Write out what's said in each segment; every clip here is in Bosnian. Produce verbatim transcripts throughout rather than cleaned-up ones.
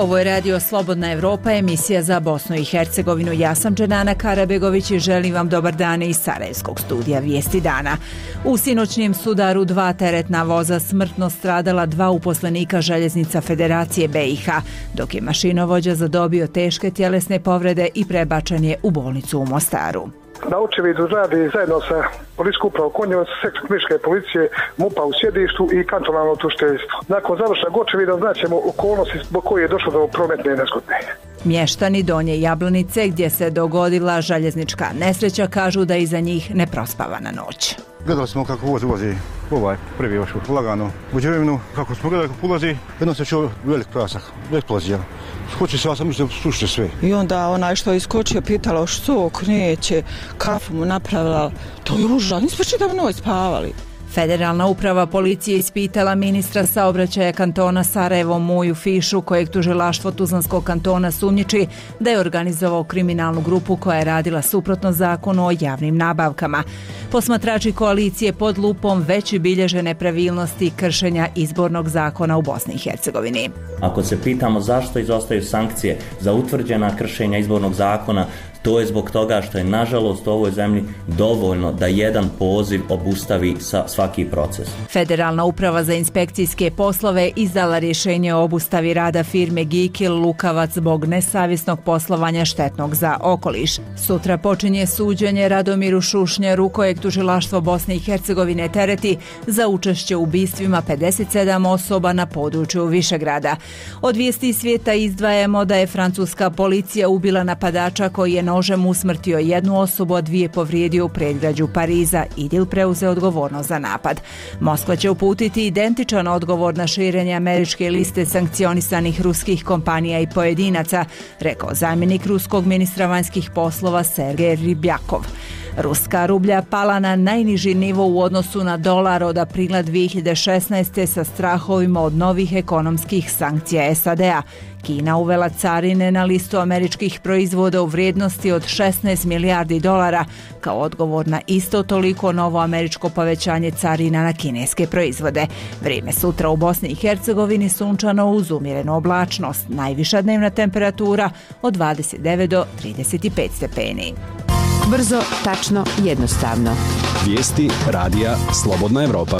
Ovo je Radio Slobodna Evropa, emisija za Bosnu i Hercegovinu. Ja sam Dženana Karabegović i želim vam dobar dan iz Sarajevskog studija Vijesti dana. U sinoćnjem sudaru dva teretna voza smrtno stradala dva uposlenika Željeznica Federacije B i H, dok je mašinovođa zadobio teške tjelesne povrede i prebačen je u bolnicu u Mostaru. Na očevidu radi zajedno sa policijskom upravom Konjevac, sektor kriminalističke policije, MUP-a u sjedištu i kantonalno tužiteljstvo. Nakon završenog očevida znaćemo okolnosti zbog koje je došlo do prometne nezgode. Mještani Donje Jablanice, gdje se dogodila željeznička nesreća, kažu da iza njih neprospavana noć. Gledali smo kako voz ulazi ovaj prvi još lagano u Đerevinu, kako smo gledali kako ulazi, jednom se čuo velik prasak, eksplozija. Skoči se, ja sam mislim, slušće sve. I onda onaj što je iskočio pitala što neće, kafu mu napravila, to je užas, nismo čitavu noć spavali. Federalna uprava policije ispitala ministra saobraćaja kantona Sarajevo Muju Fišu, kojeg tužilaštvo Tuzlanskog kantona sumnjiči da je organizovao kriminalnu grupu koja je radila suprotno zakonu o javnim nabavkama. Posmatrači koalicije pod lupom već bilježe nepravilnosti kršenja izbornog zakona u Bosni i Hercegovini. Ako se pitamo zašto izostaju sankcije za utvrđena kršenja izbornog zakona, to je zbog toga što je nažalost u ovoj zemlji dovoljno da jedan poziv obustavi sa svaki proces. Federalna uprava za inspekcijske poslove izdala rješenje o obustavi rada firme Gikil Lukavac zbog nesavjesnog poslovanja štetnog za okoliš. Sutra počinje suđenje Radomiru Šušnjaru, kojeg tužilaštvo Bosne i Hercegovine tereti za učešće u ubistvima pedeset sedam osoba na području Višegrada. Od vijesti svijeta izdvajamo da je francuska policija ubila napadača koji je nožem usmrtio jednu osobu, a dvije povrijedio u predgrađu Pariza. Idil preuzeo odgovornost za napad. Moskva će uputiti identičan odgovor na širenje američke liste sankcionisanih ruskih kompanija i pojedinaca, rekao zamjenik ruskog ministra vanjskih poslova Sergej Ribjakov. Ruska rublja pala na najniži nivo u odnosu na dolar od aprila dvije hiljade šesnaeste sa strahovima od novih ekonomskih sankcija S A D-a. Kina uvela carine na listu američkih proizvoda u vrijednosti od šesnaest milijardi dolara kao odgovor na isto toliko novo američko povećanje carina na kineske proizvode. Vrijeme sutra u Bosni i Hercegovini sunčano uz umjerenu oblačnost. Najviša dnevna temperatura od dvadeset devet do trideset pet stepeni. Brzo, tačno, jednostavno. Vijesti radija Slobodna Evropa.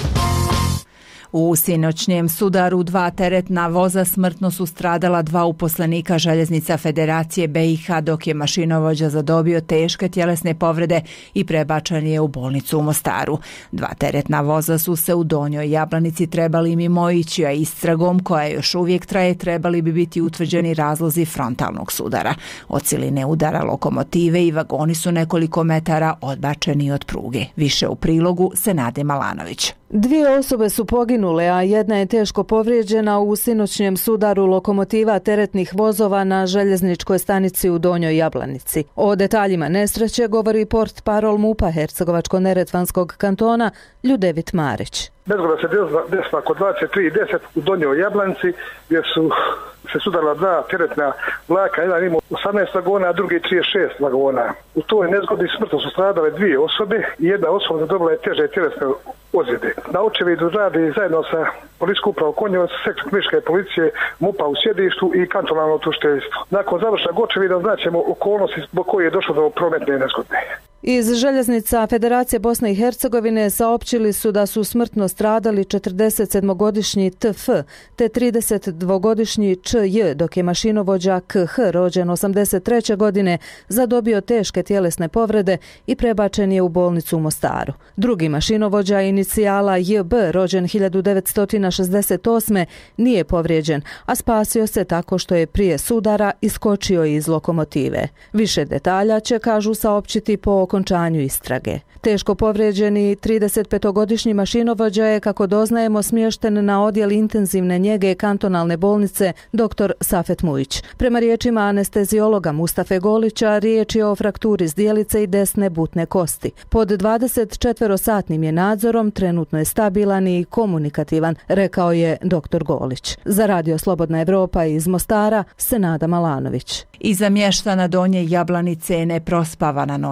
U sinoćnjem sudaru dva teretna voza smrtno su stradala dva uposlenika Željeznica Federacije B i H, dok je mašinovođa zadobio teške tjelesne povrede i prebačen je u bolnicu u Mostaru. Dva teretna voza su se u Donjoj Jablanici trebali mimo ići, a istragom koja još uvijek traje trebali bi biti utvrđeni razlozi frontalnog sudara. Od siline udara lokomotive i vagoni su nekoliko metara odbačeni od pruge. Više u prilogu Senade Malanović. Dvije osobe su poginule, a jedna je teško povrijeđena u sinoćnjem sudaru lokomotiva teretnih vozova na željezničkoj stanici u Donjoj Jablanici. O detaljima nesreće govori portparol MUP-a Hercegovačko-neretvanskog kantona Ljudevit Marić. Nezgoda se desila kod dvadeset tri deset u Donjoj Jablanici, gdje su se sudarila dva teretna vlaka, jedan imao osamnaest vagona, a drugi trideset šest vagona. U toj nezgodi smrtno su stradale dvije osobe i jedna osoba zadobila je teže tjelesne ozljede. Na očevidu radi zajedno sa policijskom upravom Konjevac, sektor kriminalističke policije, MUP-a u sjedištu i kantonalno tužiteljstvo. Nakon završenog očevida znaćemo okolnosti zbog koje je došlo do prometne nezgode. Iz Željeznica Federacije Bosne i Hercegovine saopćili su da su smrtno stradali četrdesetsedmogodišnji T F te tridesetdvogodišnji Č J, dok je mašinovođa K H, rođen osamdeset treće godine, zadobio teške tjelesne povrede i prebačen je u bolnicu u Mostaru. Drugi mašinovođa inicijala J B, rođen hiljadu devetsto šezdeset osme, nije povrijeđen, a spasio se tako što je prije sudara iskočio iz lokomotive. Više detalja će, kažu, saopćiti po okončanju istrage. Teško povrijeđeni tridesetpetogodišnji mašinovođa je, kako doznajemo, smješten na odjel intenzivne njege kantonalne bolnice dr. Safet Mujić. Prema riječima anesteziologa Mustafe Golića, riječ je o frakturi zdjelice i desne butne kosti. Pod dvadesetčetverosatnim je nadzorom, trenutno je stabilan i komunikativan, rekao je dr. Golić. Za Radio Slobodna Evropa iz Mostara, Senada Malanović. Iza mještana Donje Jablanice je neprospavana noć, kako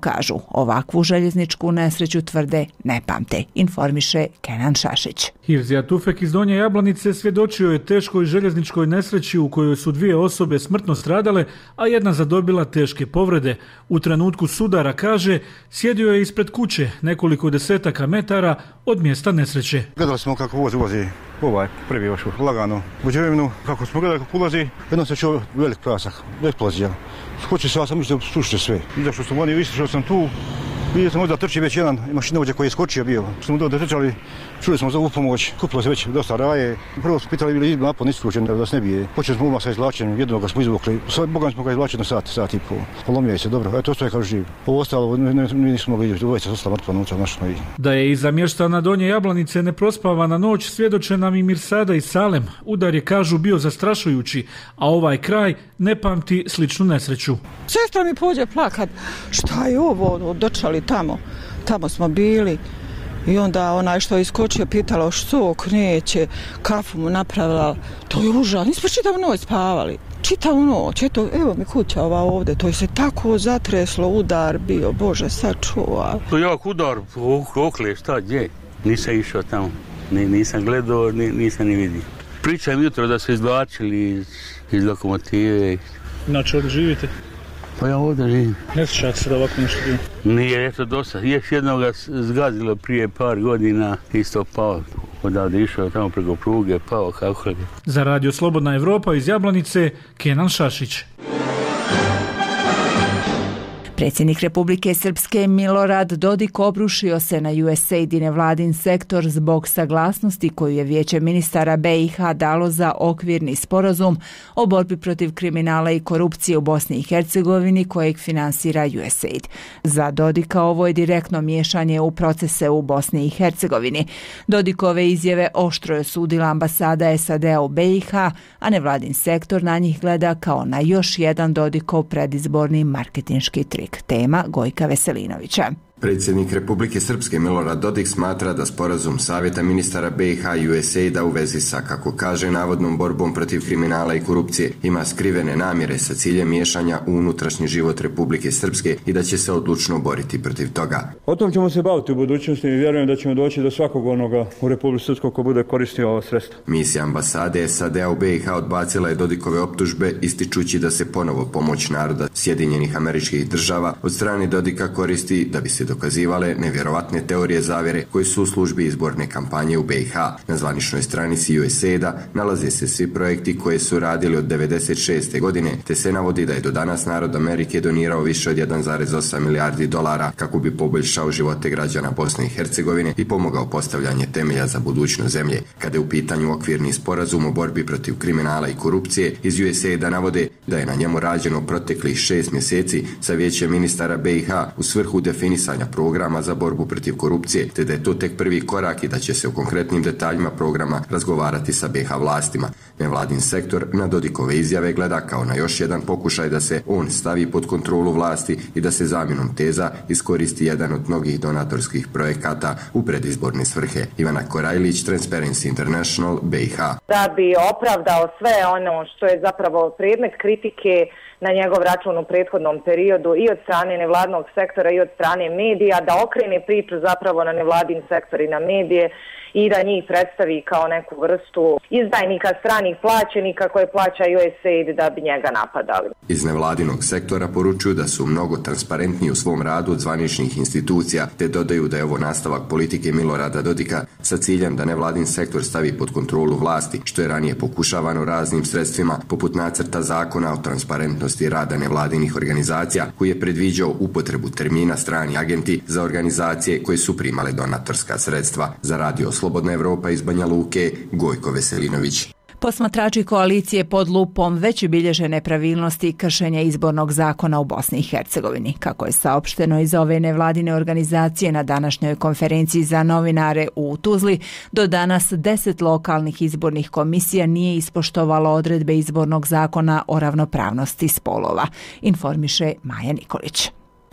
kažu, ovakvu željezničku nesreću tvrde ne pamte, informiše Kenan Šašić. Hirzija Tufek iz Donje Jablanice svjedočio je teškoj željezničkoj nesreći u kojoj su dvije osobe smrtno stradale, a jedna zadobila teške povrede. U trenutku sudara, kaže, sjedio je ispred kuće nekoliko desetaka metara od mjesta nesreće. Gledali smo kako voz ulazi, ovaj prvi još lagano u Đerevinu, kako smo gledali kako ulazi, jednom se čuo velik prasak, eksplozija. Hoće se, ja sam mislio, slušajte sve. Izašao sam vani, izašao sam tu, vidio sam možda trči već jedan mašinovođa koji je skočio bio. Smo da trčali, čuli smo za ovu pomoć, kupilo se već dosta raje. Prvo smo pitali bili izbog napad isključen da se ne bije. Počeli smo odmah sa izvlačenjem, jednog ga smo izvukli, Bogom smo ga izvlačili na sat, sat i pol. Polomio se, dobro, eto to je kao živ. Ovo ostalo, mi nismo mogli vidjeti, dvojica su ostala mrtva nutra našla. Da je iza mještana Donje Jablanice neprospavana noć, svjedoče nam i Mirsada i Salem. Udar je, kažu, bio zastrašujući, a ovaj kraj ne pamti sličnu nesreću. Sestra mi pođe plakat, šta je ovo, dočali tamo, tamo smo bili. I onda onaj što je iskočio pitala što neće, kafu mu napravila, to je užas, nismo čitavu noć spavali, čitavu noć, eto, evo mi kuća ova ovdje, to je se tako zatreslo, udar bio, Bože, sačuvaj. To je jak udar, okle, šta, gdje, nisam išao tamo, nisam gledao, nisam ni vidio. Pričam jutro da su izvlačili iz, iz lokomotive. Znači, ovdje živite? Pa ja ovdje živim. Ne sjećate se da ovako nešto bilo? Nije, eto dosta. Još jednog ga zgazilo prije par godina, isto pao. Odavde išao tamo preko pruge, pao kako je. Za radio Slobodna Evropa iz Jablanice, Kenan Šašić. Predsjednik Republike Srpske Milorad Dodik obrušio se na U S A I D i nevladin sektor zbog saglasnosti koju je Vijeće ministara B i H dalo za okvirni sporazum o borbi protiv kriminala i korupcije u Bosni i Hercegovini kojeg finansira U S A I D. Za Dodika ovo je direktno miješanje u procese u Bosni i Hercegovini. Dodikove izjave oštro je osudila ambasada S A D-a u B i H, a nevladin sektor na njih gleda kao na još jedan Dodikov predizborni marketinški trik. Tema Gojka Veselinovića. Predsjednik Republike Srpske Milorad Dodik smatra da sporazum Savjeta ministara B i H i U S A I D-a u vezi sa, kako kaže, navodnom borbom protiv kriminala i korupcije ima skrivene namjere sa ciljem miješanja u unutrašnji život Republike Srpske i da će se odlučno boriti protiv toga. O tom ćemo se baviti u budućnosti i vjerujem da ćemo doći do svakog onoga u Republike Srpskoj ko bude koristio ova sredstva. Misija ambasade S A D-a u B i H odbacila je Dodikove optužbe, ističući da se ponovo pomoć naroda Sjedinjenih Američkih Država od strane Dodika koristi da bi se dokazivale nevjerovatne teorije zavjere koje su u službi izborne kampanje u B i H. Na zvaničnoj stranici U S A I D-a nalaze se svi projekti koje su radili od devedeset šeste godine, te se navodi da je do danas narod Amerike donirao više od jedan zarez osam milijardi dolara kako bi poboljšao živote građana Bosne i Hercegovine i pomogao postavljanje temelja za budućnost zemlje. Kada je u pitanju okvirni sporazum o borbi protiv kriminala i korupcije, iz U S A I D-a navode da je na njemu rađeno proteklih šest mjeseci sa Vijećem ministara B i H u svrhu definisanja programa za borbu protiv korupcije, te da je to tek prvi korak i da će se o konkretnim detaljima programa razgovarati sa B i H vlastima. Nevladin sektor na Dodikove izjave gleda kao na još jedan pokušaj da se on stavi pod kontrolu vlasti i da se zamjenom teza iskoristi jedan od mnogih donatorskih projekata u predizborne svrhe. Ivana Korajlić, Transparency International, B i H. Da bi opravdao sve ono što je zapravo predmet kritike na njegov račun u prethodnom periodu i od strane nevladnog sektora i od strane medija, da okrene priču zapravo na nevladin sektor i na medije i da njih predstavi kao neku vrstu izdajnika, stranih plaćenika koje plaća U S A I D da bi njega napadali. Iz nevladinog sektora poručuju da su mnogo transparentniji u svom radu od zvaničnih institucija, te dodaju da je ovo nastavak politike Milorada Dodika sa ciljem da nevladin sektor stavi pod kontrolu vlasti, što je ranije pokušavano raznim sredstvima, poput nacrta zakona o transparentnosti rada nevladinih organizacija, koji je predviđao upotrebu termina strani agenti za organizacije koje su primale donatorska sredstva. Za radio Slobodna Evropa iz Banja Luke, Gojko Veselinović. Posmatrači koalicije pod lupom već bilježe nepravilnosti i kršenja izbornog zakona u Bosni i Hercegovini. Kako je saopšteno iz ove nevladine organizacije na današnjoj konferenciji za novinare u Tuzli, do danas deset lokalnih izbornih komisija nije ispoštovalo odredbe izbornog zakona o ravnopravnosti spolova, informiše Maja Nikolić.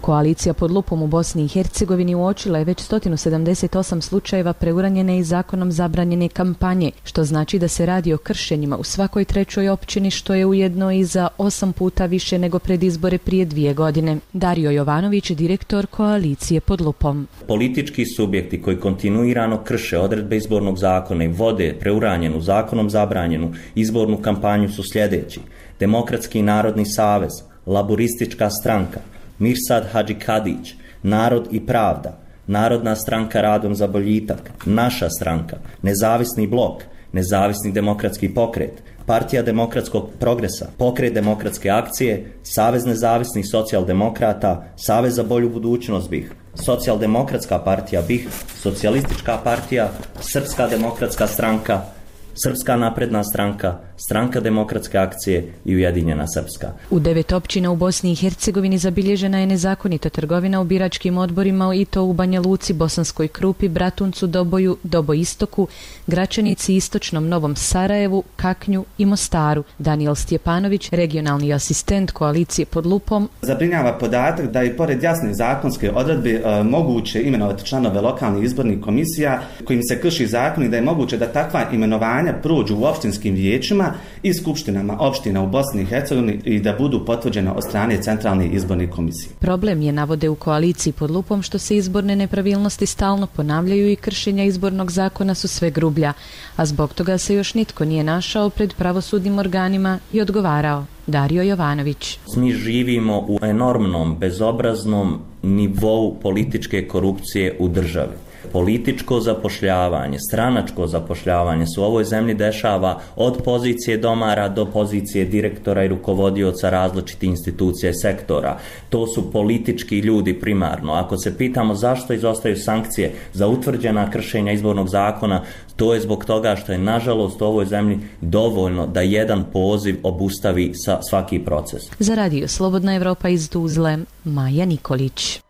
Koalicija pod lupom u Bosni i Hercegovini uočila je već sto sedamdeset osam slučajeva preuranjene i zakonom zabranjene kampanje, što znači da se radi o kršenjima u svakoj trećoj općini, što je ujedno i za osam puta više nego pred izbore prije dvije godine. Dario Jovanović, direktor Koalicije pod lupom. Politički subjekti koji kontinuirano krše odredbe izbornog zakona i vode preuranjenu, zakonom zabranjenu izbornu kampanju su sljedeći: Demokratski narodni savez, Laburistička stranka, Mirsad Hadžikadić, Narod i pravda, Narodna stranka Radom za boljitak, Naša stranka, Nezavisni blok, Nezavisni demokratski pokret, Partija demokratskog progresa, Pokret demokratske akcije, Savez nezavisnih socijaldemokrata, Savez za bolju budućnost B i H, Socijaldemokratska partija B i H, Socijalistička partija, Srpska demokratska stranka, Srpska napredna stranka, Stranka demokratske akcije i Ujedinjena Srpska. U devet općina u Bosni i Hercegovini zabilježena je nezakonita trgovina u biračkim odborima i to u Banja Luci, Bosanskoj Krupi, Bratuncu, Doboju, Dobo Istoku, Gračanici, Istočnom Novom Sarajevu, Kaknju i Mostaru. Daniel Stjepanović, regionalni asistent Koalicije pod lupom. Zabrinjava podatak da i pored jasne zakonske odredbe e, moguće imenovati članove lokalnih izbornih komisija kojim se krši zakon i da je moguće da takva imenovanja prođu u opštinskim vijećima i skupštinama opština u Bosni i Hercegovini i da budu potvrđene od strane centralnih izbornih komisija. Problem je, navode u Koaliciji pod lupom, što se izborne nepravilnosti stalno ponavljaju i kršenja izbornog zakona su sve grublja, a zbog toga se još nitko nije našao pred pravosudnim organima i odgovarao. Dario Jovanović. Mi živimo u enormnom, bezobraznom nivou političke korupcije u državi. Političko zapošljavanje, stranačko zapošljavanje se u ovoj zemlji dešava od pozicije domara do pozicije direktora i rukovodioca različitih institucija i sektora. To su politički ljudi primarno. Ako se pitamo zašto izostaju sankcije za utvrđena kršenja izbornog zakona, to je zbog toga što je nažalost u ovoj zemlji dovoljno da jedan poziv obustavi sa svaki proces. Za radio Slobodna Evropa iz Tuzle, Maja Nikolić.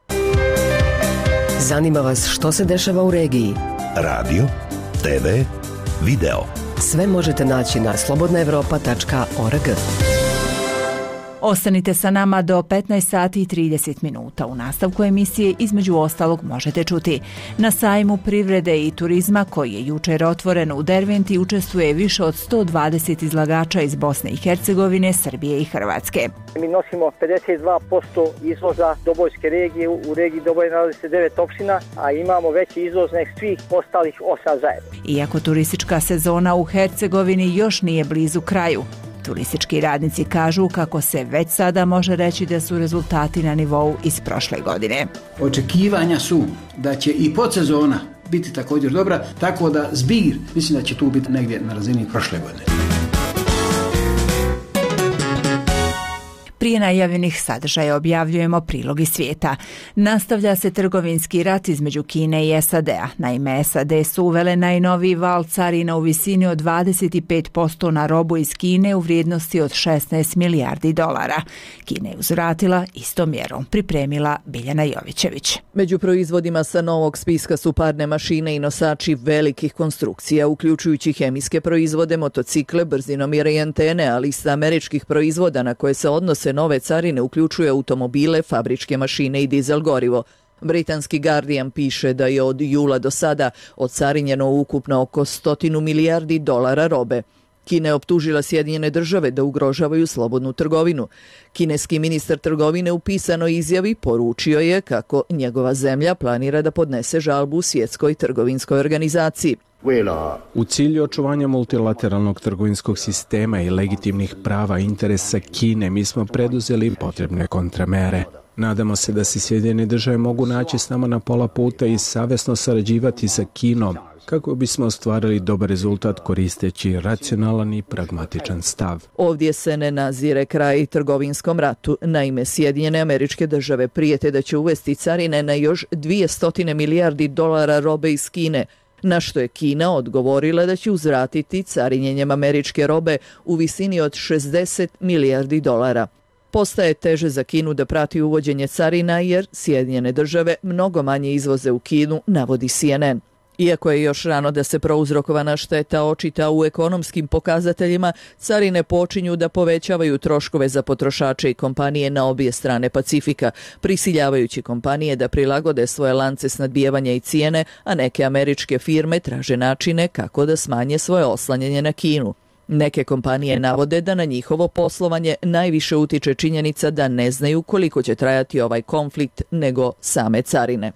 Zanima vas što se dešava u regiji? Radio, te ve, video. Sve možete naći na slobodna evropa tačka org. Ostanite sa nama do petnaest sati i trideset minuta. U nastavku emisije između ostalog možete čuti: na sajmu privrede i turizma koji je jučer otvoren u Derventi učestvuje više od sto dvadeset izlagača iz Bosne i Hercegovine, Srbije i Hrvatske. Mi nosimo pedeset dva posto izvoza Dobojske regije. U regiji Doboj nalazi se devet opština, a imamo veći izvoz nek svih ostalih osam zajedno. Iako turistička sezona u Hercegovini još nije blizu kraju, turistički radnici kažu kako se već sada može reći da su rezultati na nivou iz prošle godine. Očekivanja su da će i podsezona biti također dobra, tako da zbir mislim da će tu biti negdje na razini prošle godine. Prije najavljenih sadržaja objavljujemo prilog iz svijeta. Nastavlja se trgovinski rat između Kine i es a de a. Naime, es a de su uvele najnoviji val carina u visini od dvadeset pet posto na robu iz Kine u vrijednosti od šesnaest milijardi dolara. Kina je uzvratila istom mjerom, pripremila Biljana Jovićević. Među proizvodima sa novog spiska su parne mašine i nosači velikih konstrukcija, uključujući hemijske proizvode, motocikle, brzinomjere i antene, ali i sa američkih proizvoda na koje se odnose nove carine uključuje automobile, fabričke mašine i dizel gorivo. Britanski Guardian piše da je od jula do sada ocarinjeno ukupno oko stotinu milijardi dolara robe. Kina je optužila Sjedinjene države da ugrožavaju slobodnu trgovinu. Kineski ministar trgovine u pisanoj izjavi poručio je kako njegova zemlja planira da podnese žalbu u Svjetskoj trgovinskoj organizaciji. U cilju očuvanja multilateralnog trgovinskog sistema i legitimnih prava i interesa Kine mi smo preduzeli potrebne kontramere. Nadamo se da se Sjedinjene države mogu naći s nama na pola puta i savjesno sarađivati sa Kinom kako bismo ostvarili dobar rezultat koristeći racionalan i pragmatičan stav. Ovdje se ne nazire kraj trgovinskom ratu. Naime, Sjedinjene Američke Države prijete da će uvesti carine na još dvjesto milijardi dolara robe iz Kine, na što je Kina odgovorila da će uzvratiti carinjenjem američke robe u visini od šezdeset milijardi dolara. Postaje teže za Kinu da prati uvođenje carina jer Sjedinjene države mnogo manje izvoze u Kinu, navodi C N N. Iako je još rano da se prouzrokovana šteta očita u ekonomskim pokazateljima, carine počinju da povećavaju troškove za potrošače i kompanije na obje strane Pacifika, prisiljavajući kompanije da prilagode svoje lance snabdijevanja i cijene, a neke američke firme traže načine kako da smanje svoje oslanjanje na Kinu. Neke kompanije navode da na njihovo poslovanje najviše utiče činjenica da ne znaju koliko će trajati ovaj konflikt nego same carine.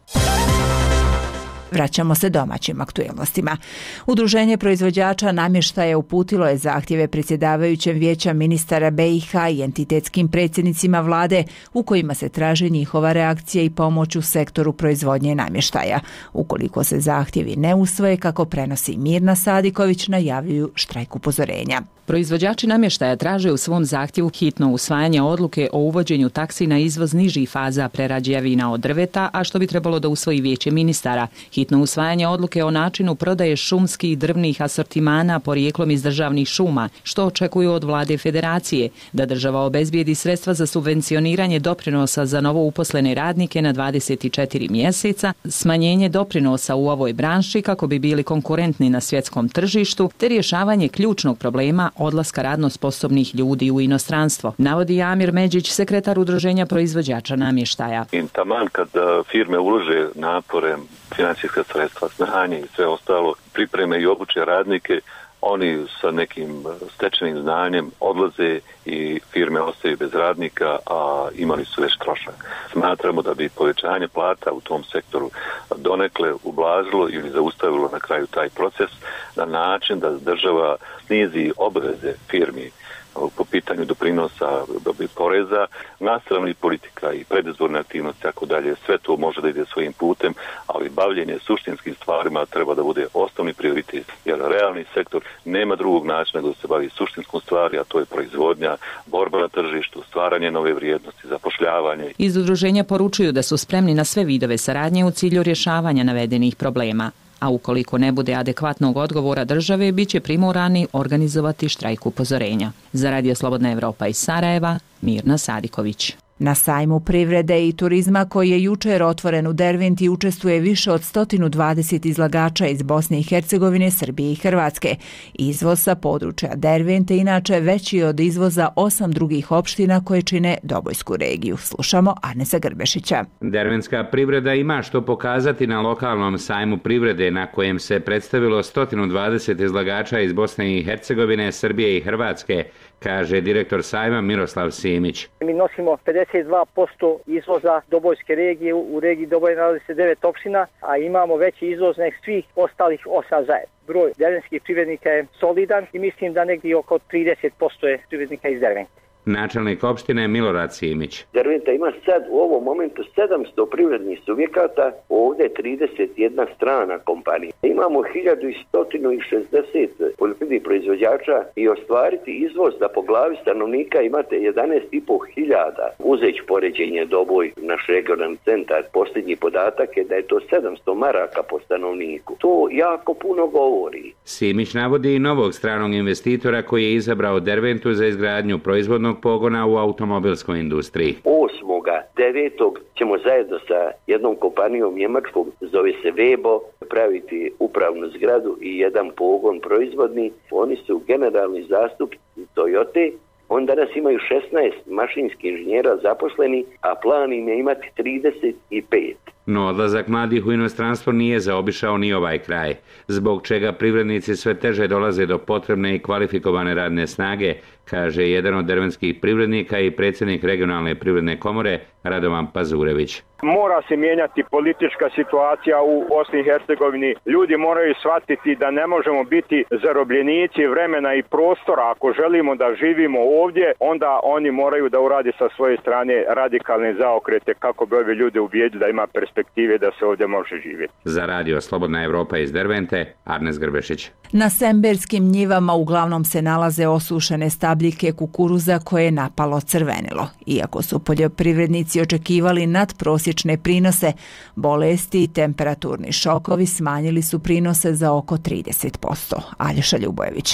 Vraćamo se domaćim aktuelnostima. Udruženje proizvođača namještaja uputilo je zahtjeve predsjedavajućem vijeća ministara B i H i entitetskim predsjednicima vlade u kojima se traži njihova reakcija i pomoć u sektoru proizvodnje namještaja. Ukoliko se zahtjevi ne usvoje, kako prenosi Mirna Sadiković, najavljuju štrajk upozorenja. Proizvođači namještaja traže u svom zahtjevu hitno usvajanje odluke o uvođenju taksi na izvoz nižih faza prerađevina od drveta, a što bi trebalo da usvoji vijeće ministara. Hitno usvajanje odluke o načinu prodaje šumskih i drvnih asortimana porijeklom iz državnih šuma, što očekuju od vlade federacije, da država obezbijedi sredstva za subvencioniranje doprinosa za novo uposlene radnike na dvadeset četiri mjeseca, smanjenje doprinosa u ovoj branši kako bi bili konkurentni na svjetskom tržištu, te rješavanje ključnog problema odlaska radno sposobnih ljudi u inostranstvo, navodi Amir Međić, sekretar Udruženja proizvođača namještaja. I taman kad firme ulože napore, financijska sredstva, znanje i sve ostalo, pripreme i obuče radnike, oni sa nekim stečenim znanjem odlaze i firme ostaju bez radnika, a imali su već trošak. Smatramo da bi povećanje plata u tom sektoru donekle ublažilo ili zaustavilo na kraju taj proces na način da država snizi obaveze firmi po pitanju doprinosa, poreza, nastrana politika i predizborne aktivnosti, tako dalje, sve to može da ide svojim putem, ali bavljenje suštinskim stvarima treba da bude osnovni prioritet, jer realni sektor nema drugog načina da se bavi suštinskom stvari, a to je proizvodnja, borba na tržištu, stvaranje nove vrijednosti, zapošljavanje. Iz udruženja poručuju da su spremni na sve vidove saradnje u cilju rješavanja navedenih problema, a ukoliko ne bude adekvatnog odgovora države, bit će primorani organizovati štrajk upozorenja. Za Radio Slobodna Evropa iz Sarajeva, Mirna Sadiković. Na sajmu privrede i turizma koji je jučer otvoren u Derventi učestvuje više od sto dvadeset izlagača iz Bosne i Hercegovine, Srbije i Hrvatske. Izvoz sa područja Dervente inače veći od izvoza osam drugih opština koje čine Dobojsku regiju. Slušamo Arnesa Grbešića. Derventska privreda ima što pokazati na lokalnom sajmu privrede na kojem se predstavilo sto dvadeset izlagača iz Bosne i Hercegovine, Srbije i Hrvatske, kaže direktor sajma Miroslav Simić. Mi nosimo pedeset dva posto izvoza Dobojske regije, u regiji Doboj nalazi se devet opština, a imamo veći izvoz nek svih ostalih osam zajedno. Broj dervenskih privrednika je solidan i mislim da negdje oko trideset posto je privrednika iz Dervente. Načelnik opštine Milorad Simić. Derventa ima sad u ovom momentu sedamsto privrednih subjekata, ovdje trideset jedna strana kompanija. Imamo hiljadu sto šezdeset poljoprivrednih proizvođača i ostvariti izvoz da po glavi stanovnika imate jedanaest i po hiljada. Uzeć poređenje Doboj, naš regionalni centar, posljednji podatak je da je to sedamsto maraka po stanovniku. To jako puno govori. Simić navodi i novog stranog investitora koji je izabrao Derventu za izgradnju proizvodnog pogona u automobilskoj industriji. osmoga devetog ćemo zajedno sa jednom kompanijom njemačkom, zove se Vebo, praviti upravnu zgradu i jedan pogon proizvodni. Oni su generalni zastupnici Toyote. On danas imaju šesnaest mašinskih inženjera zaposleni, a plan im je imati trideset pet. No odlazak mladih u inostranstvo nije zaobišao ni ovaj kraj, zbog čega privrednici sve teže dolaze do potrebne i kvalifikovane radne snage, kaže jedan od dervenskih privrednika i predsjednik regionalne privredne komore Radovan Pazurević. Mora se mijenjati politička situacija u Bosni i Hercegovini. Ljudi moraju shvatiti da ne možemo biti zarobljenici vremena i prostora. Ako želimo da živimo ovdje, onda oni moraju da uradi sa svoje strane radikalne zaokrete kako bi ovi ljudi ubijedili da ima perspektive da se ovdje može živjeti. Za Radio Slobodna Evropa iz Dervente, Arnes Grbešić. Na semberskim njivama uglavnom se nalaze osušene stabljike kukuruza koje je napalo crvenilo. Iako su poljoprivrednici očekivali nadprosječne prinose, bolesti i temperaturni šokovi smanjili su prinose za oko trideset posto. Aljoša Ljubojević.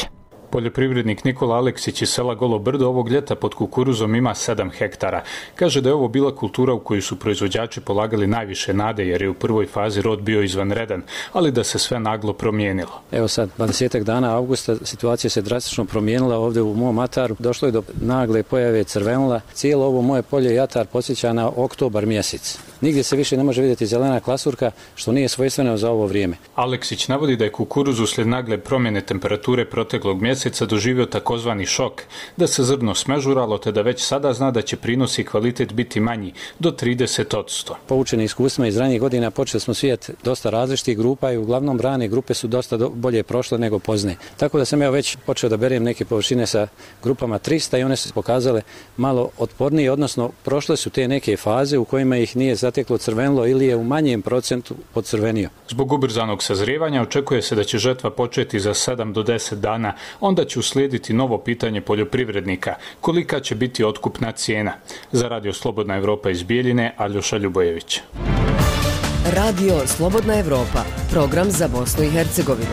Poljoprivrednik Nikola Aleksić iz sela Golo Brdo ovog ljeta pod kukuruzom ima sedam hektara. Kaže da je ovo bila kultura u koju su proizvođači polagali najviše nade jer je u prvoj fazi rod bio izvanredan, ali da se sve naglo promijenilo. Evo sad, dvadesetak dana avgusta situacija se drastično promijenila ovdje u mom ataru. Došlo je do nagle pojave crvenila. Cijelo ovo moje polje i atar podsjeća na oktobar mjesec. Nigdje se više ne može vidjeti zelena klasurka, što nije svojstveno za ovo vrijeme. Aleksić navodi da je kukuruz uslijed nagle promjene temperature proteklog mjeseca doživio takozvani šok, da se zrno smežuralo te da već sada zna da će prinos i kvalitet biti manji, do trideset posto. Poučeni iskustvima iz ranijih godina počeli smo svijet dosta različitih grupa i uglavnom rane grupe su dosta do, bolje prošle nego pozne. Tako da sam ja već počeo da berem neke površine sa grupama trista i one su pokazale malo otpornije, odnosno prošle su te neke faze u kojima ih nije zateklo crvenilo ili je u manjem procentu podcrvenio. Zbog ubrzanog sazrijevanja očekuje se da će žetva početi za sedam do deset dana, onda će uslijediti novo pitanje poljoprivrednika, kolika će biti otkupna cijena. Za Radio Slobodna Evropa iz Bijeljine, Aljoša Ljubojević. Radio Slobodna Evropa, program za Bosnu i Hercegovinu.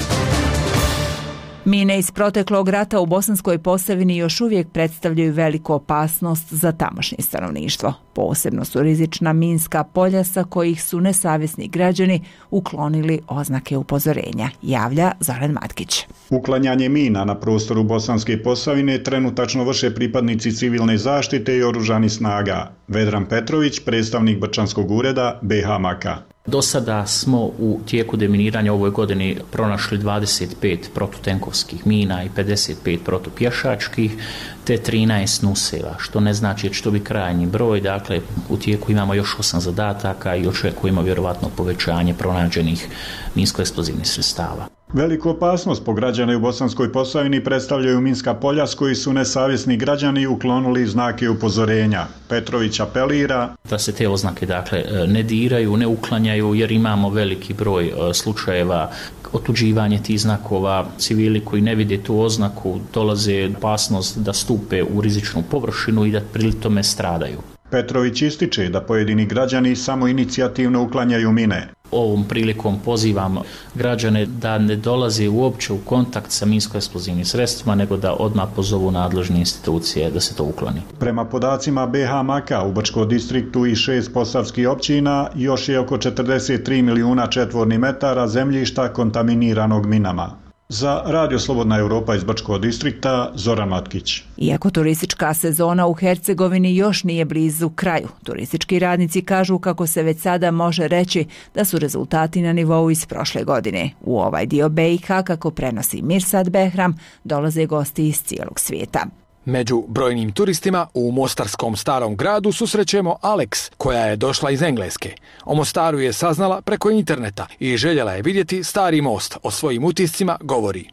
Mine iz proteklog rata u Bosanskoj Posavini još uvijek predstavljaju veliku opasnost za tamošnje stanovništvo. Posebno su rizična minska polja sa kojih su nesavjesni građani uklonili oznake upozorenja, javlja Zoran Matkić. Uklanjanje mina na prostoru Bosanske Posavine trenutačno vrše pripadnici civilne zaštite i oružanih snaga. Vedran Petrović, predstavnik Brčanskog ureda B H Maka. Do sada smo u tijeku deminiranja ovoj godini pronašli dvadeset pet protutenkovskih mina i pedeset pet protupješačkih te trinaest nuseva, što ne znači da će to biti krajnji broj. Dakle, u tijeku imamo još osam zadataka i očekujemo vjerovatno povećanje pronađenih minsko-eksplozivnih sredstava. Veliku opasnost po građane u Bosanskoj Posavini predstavljaju minska polja s koji su nesavjesni građani uklonili znake upozorenja. Petrović apelira da se te oznake dakle ne diraju, ne uklanjaju jer imamo veliki broj slučajeva otuđivanje tih znakova. Civili koji ne vide tu oznaku dolaze opasnost da stupe u rizičnu površinu i da pri tome stradaju. Petrović ističe da pojedini građani samoinicijativno uklanjaju mine. Ovom prilikom pozivam građane da ne dolaze uopće u kontakt sa minsko-eksplozivnim sredstvima, nego da odmah pozovu nadležne institucije da se to ukloni. Prema podacima B H Maka u Brčkom distriktu i šest posavskih općina još je oko četrdeset tri milijuna četvornih metara zemljišta kontaminiranog minama. Za Radio Slobodna Evropa iz Brčkog distrikta, Zoran Matkić. Iako turistička sezona u Hercegovini još nije blizu kraju, turistički radnici kažu kako se već sada može reći da su rezultati na nivou iz prošle godine. U ovaj dio B i H, kako prenosi Mirsad Behram, dolaze gosti iz cijelog svijeta. Među brojnim turistima u mostarskom starom gradu susrećemo Alex, koja je došla iz Engleske. O Mostaru je saznala preko interneta i željela je vidjeti stari most. O svojim utiscima govori.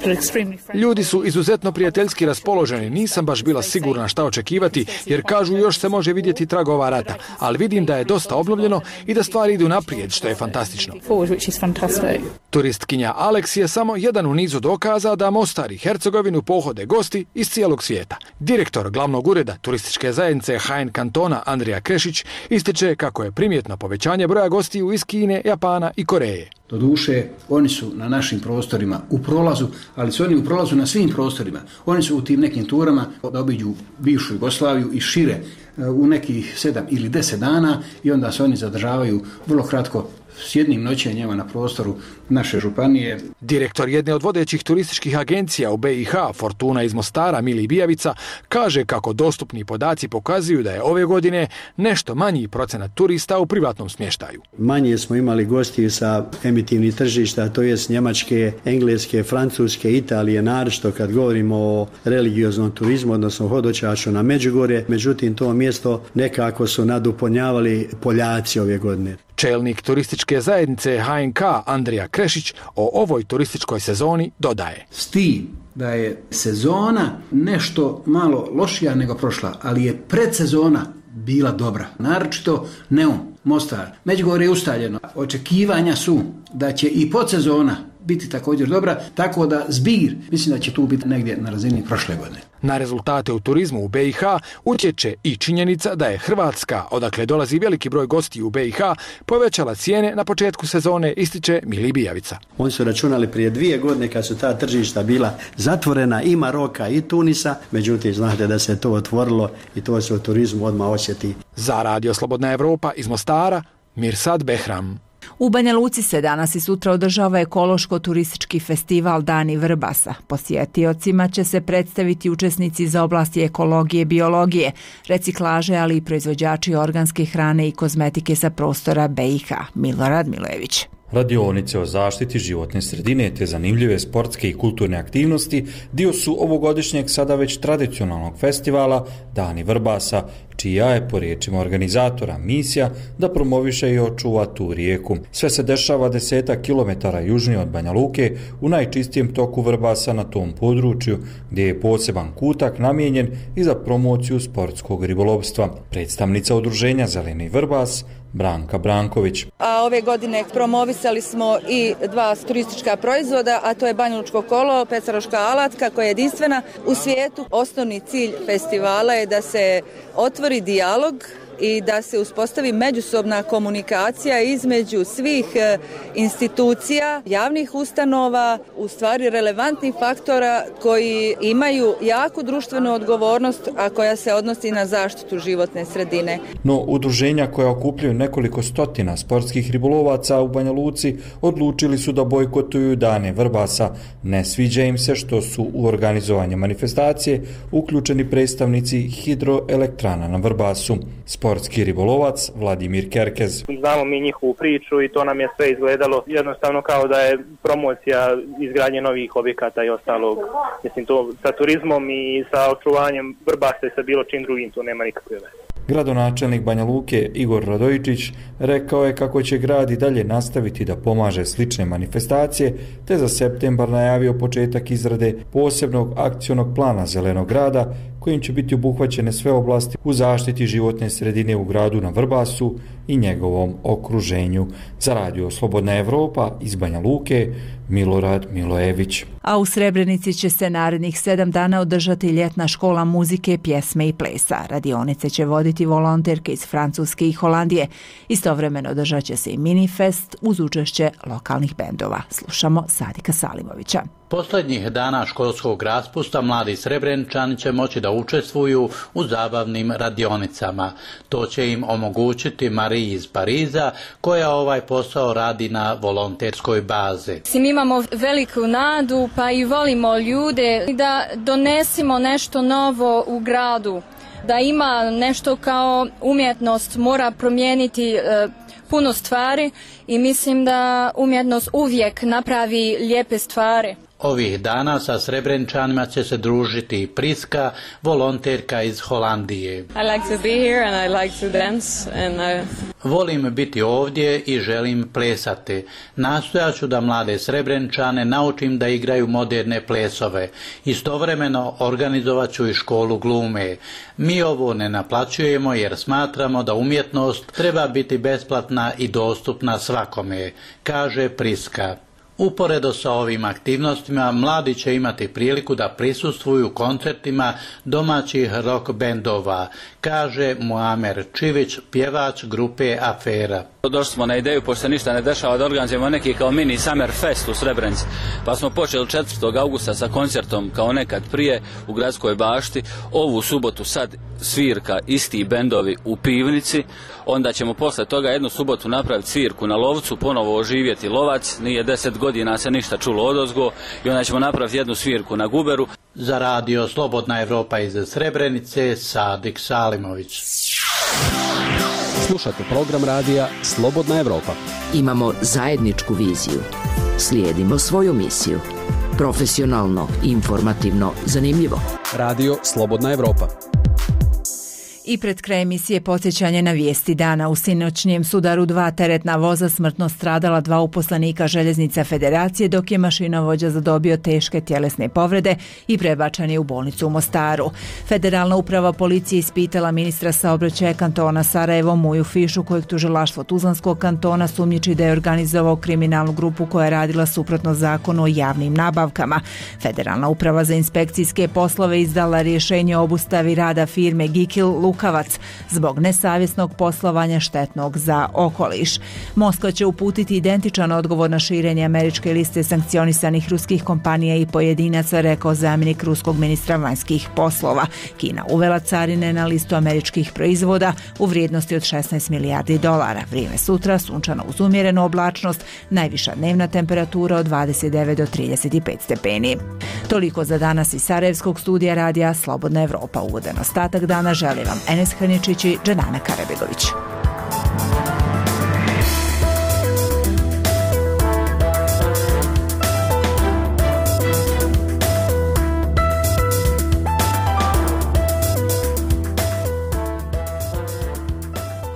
Ljudi su izuzetno prijateljski raspoloženi, nisam baš bila sigurna šta očekivati jer kažu još se može vidjeti tragova rata, ali vidim da je dosta obnovljeno i da stvari idu naprijed, što je fantastično. Turistkinja Alex je samo jedan u nizu dokaza da Mostar i Hercegovinu pohode gosti iz cijelog svijeta. Direktor glavnog ureda turističke zajednice H N kantona Andrija Krešić ističe kako je primjetno povećanje broja gostiju iz Kine, Japana i Koreje. Doduše, oni su na našim prostorima u prolazu, ali su oni u prolazu na svim prostorima. Oni su u tim nekim turama da obiđu bivšu Jugoslaviju i šire u nekih sedam ili deset dana i onda se oni zadržavaju vrlo kratko s jednim noćenjima na prostoru naše županije. Direktor jedne od vodećih turističkih agencija u B i H, Fortuna iz Mostara, Mili Bijavica, kaže kako dostupni podaci pokazuju da je ove godine nešto manji procenat turista u privatnom smještaju. Manje smo imali gostiju sa emitivnih tržišta, to jest Njemačke, Engleske, Francuske, Italije, naročito kad govorimo o religioznom turizmu, odnosno hodočašću na Međugorje. Međutim, to mjesto nekako su nadopunjavali Poljaci ove godine. Čelnik turističke zajednice H N K Andrija Krešić o ovoj turističkoj sezoni dodaje. S tim da je sezona nešto malo lošija nego prošla, ali je predsezona bila dobra. Naročito Neum, Mostar, Međugorje je ustaljeno. Očekivanja su da će i podsezona biti također dobra, tako da zbir, mislim da će tu biti negdje na razini prošle godine. Na rezultate u turizmu u B i H utječe i činjenica da je Hrvatska, odakle dolazi veliki broj gostiju u B i H, povećala cijene na početku sezone, ističe Mili Bijavica. Oni su računali prije dvije godine kad su ta tržišta bila zatvorena i Maroka i Tunisa, međutim znate da se to otvorilo i to se u turizmu odmah osjeti. Za Radio Slobodna Evropa iz Mostara, Mirsad Behram. U Banja Luci se danas i sutra održava ekološko-turistički festival Dani Vrbasa. Posjetiocima će se predstaviti učesnici za oblasti ekologije, biologije, reciklaže, ali i proizvođači organske hrane i kozmetike sa prostora B i H. Milorad Milojević. Radionice o zaštiti životne sredine te zanimljive sportske i kulturne aktivnosti dio su ovogodišnjeg sada već tradicionalnog festivala Dani Vrbasa, čija je po riječima organizatora misija da promoviše i očuva tu rijeku. Sve se dešava desetak kilometara južnije od Banja Luke u najčistijem toku Vrbasa na tom području gdje je poseban kutak namijenjen i za promociju sportskog ribolovstva. Predstavnica udruženja Zeleni Vrbas Branka Branković. A ove godine promovisali smo i dva turistička proizvoda, a to je banjalučko kolo, pecaroška alatka koja je jedinstvena u svijetu. Osnovni cilj festivala je da se otvori dijalog i da se uspostavi međusobna komunikacija između svih institucija, javnih ustanova, u stvari relevantnih faktora koji imaju jaku društvenu odgovornost, a koja se odnosi na zaštitu životne sredine. No, udruženja koja okupljaju nekoliko stotina sportskih ribolovaca u Banja Luci odlučili su da bojkotuju Dane Vrbasa. Ne sviđa im se što su u organizovanje manifestacije uključeni predstavnici hidroelektrana na Vrbasu. Sportski ribolovac Vladimir Kerkez. Znamo mi njihovu priču i to nam je sve izgledalo jednostavno kao da je promocija izgradnje novih objekata i ostalog. Mislim, to sa turizmom i sa očuvanjem Vrbasa i sa bilo čim drugim to nema nikakve veze. Gradonačelnik Banja Luke Igor Radojičić rekao je kako će grad i dalje nastaviti da pomaže slične manifestacije, te za septembar najavio početak izrade posebnog akcionog plana Zelenog grada, kojim će biti obuhvaćene sve oblasti u zaštiti životne sredine u gradu na Vrbasu i njegovom okruženju. Za Radio Slobodna Evropa iz Banja Luke, Milorad Milojević. A u Srebrenici će se narednih sedam dana održati ljetna škola muzike, pjesme i plesa. Radionice će voditi volonterke iz Francuske i Holandije. Istovremeno održat će se i minifest uz učešće lokalnih bendova. Slušamo Sadika Salimovića. Posljednjih dana školskog raspusta mladi Srebreničani će moći da učestvuju u zabavnim radionicama. To će im omogućiti Mariji iz Pariza, koja ovaj posao radi na volonterskoj bazi. Mi imamo veliku nadu, pa i volimo ljude da donesimo nešto novo u gradu. Da ima nešto kao umjetnost mora promijeniti e, puno stvari i mislim da umjetnost uvijek napravi lijepe stvari. Ovih dana sa Srebreničanima će se družiti Priska, volonterka iz Holandije. I like to be here and I like to dance and I... Volim biti ovdje i želim plesati. Nastojat ću da mlade Srebreničane naučim da igraju moderne plesove. Istovremeno organizovat ću i školu glume. Mi ovo ne naplaćujemo jer smatramo da umjetnost treba biti besplatna i dostupna svakome, kaže Priska. Uporedo sa ovim aktivnostima, mladi će imati priliku da prisustvuju koncertima domaćih rock bendova, kaže Muamer Čivić, pjevač grupe Afera. Došli smo na ideju, pošto se ništa ne dešava, da organizujemo neki kao mini Summer Fest u Srebrenici. Pa smo počeli četvrtog augusta sa koncertom kao nekad prije u Gradskoj bašti. Ovu subotu sad svirka isti bendovi u Pivnici. Onda ćemo posle toga jednu subotu napraviti svirku na Lovcu, ponovo oživjeti Lovac. Nije deset godina se ništa čulo odozgo. I onda ćemo napraviti jednu svirku na Guberu. Za Radio Slobodna Evropa iz Srebrenice, Sadik Salimović. Slušate program radija Slobodna Evropa. Imamo zajedničku viziju. Slijedimo svoju misiju. Profesionalno, informativno, zanimljivo. Radio Slobodna Evropa. I pred kraj emisije podsjećanje na vijesti dana. U sinoćnjem sudaru dva teretna voza smrtno stradala dva uposlenika Željeznica Federacije, dok je mašinovođa zadobio teške tjelesne povrede i prebačen je u bolnicu u Mostaru. Federalna uprava policije ispitala ministra saobraćaja kantona Sarajevo Muju Fišu, kojeg tužilaštvo Tuzlanskog kantona sumnjiči da je organizovao kriminalnu grupu koja je radila suprotno zakonu o javnim nabavkama. Federalna uprava za inspekcijske poslove izdala rješenje o obustavi rada firme Gikil Lukavac zbog nesavjesnog poslovanja štetnog za okoliš. Moskva će uputiti identičan odgovor na širenje američke liste sankcionisanih ruskih kompanija i pojedinaca, rekao zamjenik ruskog ministra vanjskih poslova. Kina uvela carine na listu američkih proizvoda u vrijednosti od šesnaest milijardi dolara. Vrijeme sutra sunčano uz umjerenu oblačnost, najviša dnevna temperatura od dvadeset devet do trideset pet stepeni. Toliko za danas iz Sarajevskog studija radija Slobodna Evropa. Ugodan ostatak dana želi vam Enes Hrničić i Dženana Karabegović.